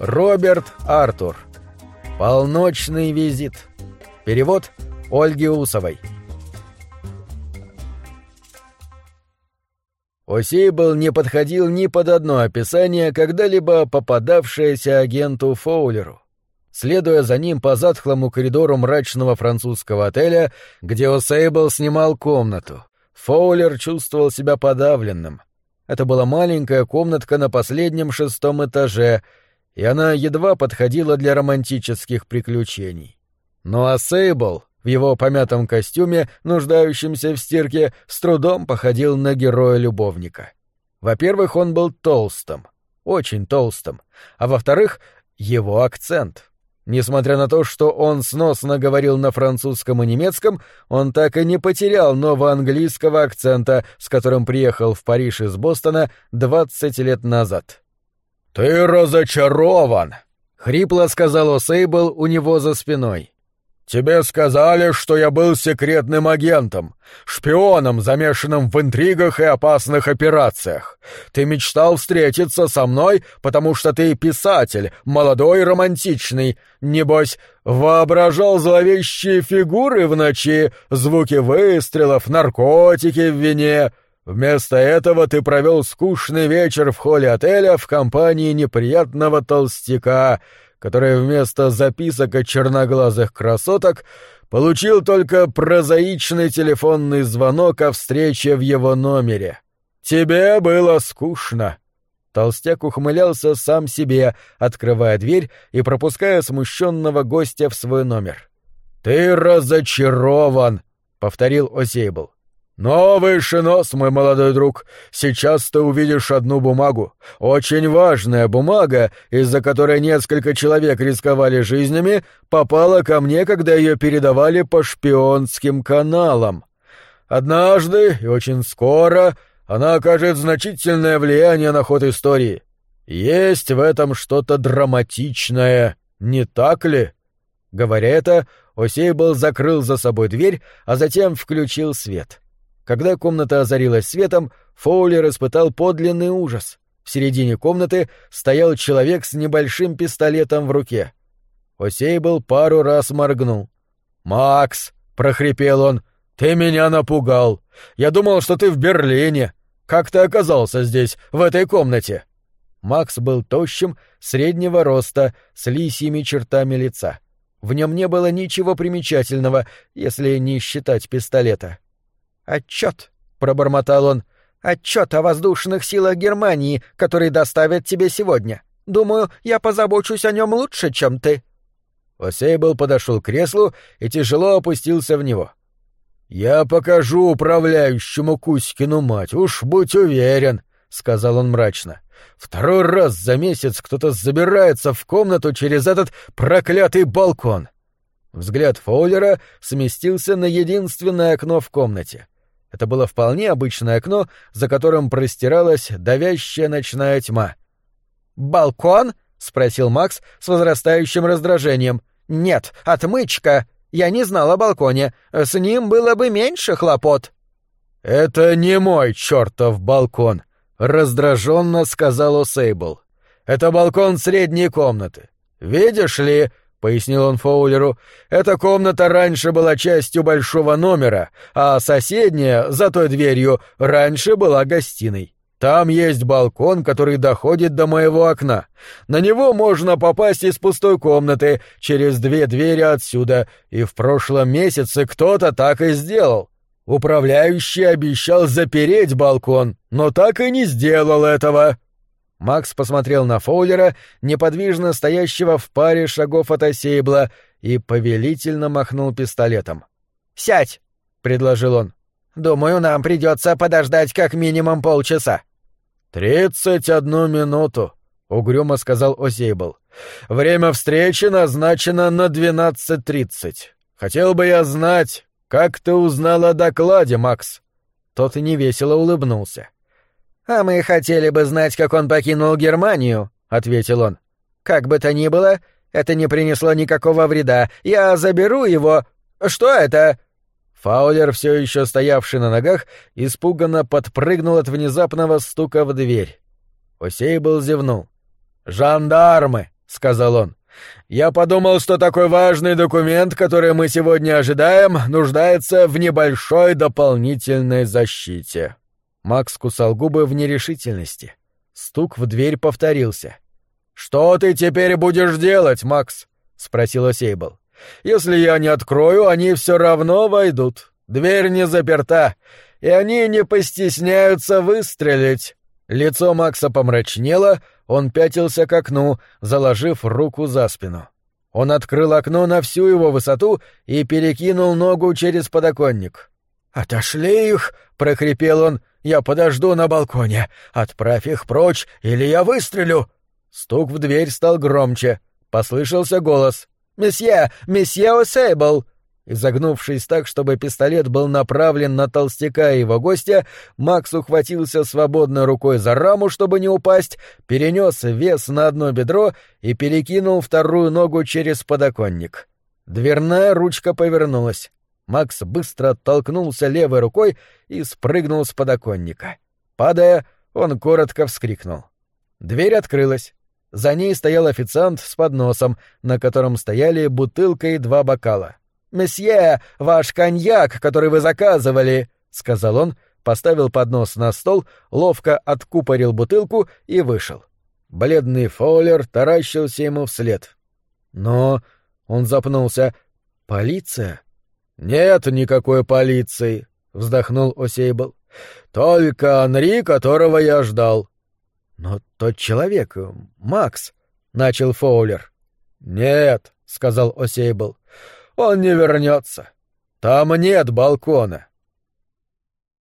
Роберт Артур. Полночный визит. Перевод Ольги Усовой. О'Сейбл не подходил ни под одно описание, когда-либо попадавшееся агенту Фоулеру. Следуя за ним по затхлому коридору мрачного французского отеля, где О'Сейбл снимал комнату, Фоулер чувствовал себя подавленным. Это была маленькая комнатка на последнем 6-м этаже, и она едва подходила для романтических приключений. Но О'Сейбл в его помятом костюме, нуждающемся в стирке, с трудом походил на героя-любовника. Во-первых, он был толстым, очень толстым, а во-вторых, его акцент. Несмотря на то, что он сносно говорил на французском и немецком, он так и не потерял новоанглийского акцента, с которым приехал в Париж из Бостона 20 лет назад. «Ты разочарован», — хрипло сказал О'Сейбл у него за спиной. «Тебе сказали, что я был секретным агентом, шпионом, замешанным в интригах и опасных операциях. Ты мечтал встретиться со мной, потому что ты писатель, молодой и романтичный. Небось, воображал зловещие фигуры в ночи, звуки выстрелов, наркотики в вине. Вместо этого ты провел скучный вечер в холле отеля в компании неприятного толстяка, который вместо записок от черноглазых красоток получил только прозаичный телефонный звонок о встрече в его номере. Тебе было скучно». Толстяк ухмылялся сам себе, открывая дверь и пропуская смущенного гостя в свой номер. «Ты разочарован», — повторил О'Сейбл. «Но выше нос, мой молодой друг, сейчас ты увидишь одну бумагу. Очень важная бумага, из-за которой несколько человек рисковали жизнями, попала ко мне, когда ее передавали по шпионским каналам. Однажды, и очень скоро, она окажет значительное влияние на ход истории. Есть в этом что-то драматичное, не так ли?» Говоря это, О'Сейбл закрыл за собой дверь, а затем включил свет. Когда комната озарилась светом, Фоулер испытал подлинный ужас. В середине комнаты стоял человек с небольшим пистолетом в руке. О'Сейбл пару раз моргнул. «Макс!» — прохрипел он. «Ты меня напугал! Я думал, что ты в Берлине! Как ты оказался здесь, в этой комнате?» Макс был тощим, среднего роста, с лисьими чертами лица. В нем не было ничего примечательного, если не считать пистолета. «Отчет», — пробормотал он, — «отчет о воздушных силах Германии, который доставят тебе сегодня. Думаю, я позабочусь о нем лучше, чем ты». О'Сейбл подошел к креслу и тяжело опустился в него. «Я покажу управляющему Кузькину мать, уж будь уверен», — сказал он мрачно. «Второй раз за месяц кто-то забирается в комнату через этот проклятый балкон». Взгляд Фоулера сместился на единственное окно в комнате. Это было вполне обычное окно, за которым простиралась давящая ночная тьма. «Балкон?» — спросил Макс с возрастающим раздражением. «Нет, отмычка. Я не знал о балконе. С ним было бы меньше хлопот». «Это не мой чертов балкон», — раздраженно сказал О'Сейбл. «Это балкон средней комнаты. Видишь ли...» — пояснил он Фоулеру, — «эта комната раньше была частью большого номера, а соседняя, за той дверью, раньше была гостиной. Там есть балкон, который доходит до моего окна. На него можно попасть из пустой комнаты, через 2 двери отсюда, и в прошлом месяце кто-то так и сделал. Управляющий обещал запереть балкон, но так и не сделал этого». Макс посмотрел на Фоулера, неподвижно стоящего в паре шагов от О'Сейбла, и повелительно махнул пистолетом. «Сядь!» — предложил он. «Думаю, нам придется подождать как минимум полчаса». 31 минуту», — угрюмо сказал О'Сейбл. «Время встречи назначено на 12:30. Хотел бы я знать, как ты узнал о докладе, Макс?» Тот невесело улыбнулся. «А мы хотели бы знать, как он покинул Германию», — ответил он. «Как бы то ни было, это не принесло никакого вреда. Я заберу его... Что это?» Фаулер, все еще стоявший на ногах, испуганно подпрыгнул от внезапного стука в дверь. О'Сейбл зевнул. «Жандармы», — сказал он. «Я подумал, что такой важный документ, который мы сегодня ожидаем, нуждается в небольшой дополнительной защите». Макс кусал губы в нерешительности. Стук в дверь повторился. «Что ты теперь будешь делать, Макс?» — спросила Сейбл. «Если я не открою, они все равно войдут. Дверь не заперта, и они не постесняются выстрелить». Лицо Макса помрачнело, он пятился к окну, заложив руку за спину. Он открыл окно на всю его высоту и перекинул ногу через подоконник. «Отошли их!» — прохрипел он. «Я подожду на балконе. Отправь их прочь, или я выстрелю!» Стук в дверь стал громче. Послышался голос. «Месье! Месье О'Сейбл!» Изогнувшись так, чтобы пистолет был направлен на толстяка и его гостя, Макс ухватился свободной рукой за раму, чтобы не упасть, перенес вес на одно бедро и перекинул вторую ногу через подоконник. Дверная ручка повернулась. Макс быстро оттолкнулся левой рукой и спрыгнул с подоконника. Падая, он коротко вскрикнул. Дверь открылась. За ней стоял официант с подносом, на котором стояли бутылка и 2 бокала. «Месье, ваш коньяк, который вы заказывали», — сказал он, поставил поднос на стол, ловко откупорил бутылку и вышел. Бледный Фоулер таращился ему вслед. «Но...» — он запнулся. «Полиция?» «Нет никакой полиции», — вздохнул О'Сейбл. «Только Анри, которого я ждал». «Но тот человек, Макс», — начал Фоулер. «Нет», — сказал О'Сейбл. «Он не вернется. Там нет балкона».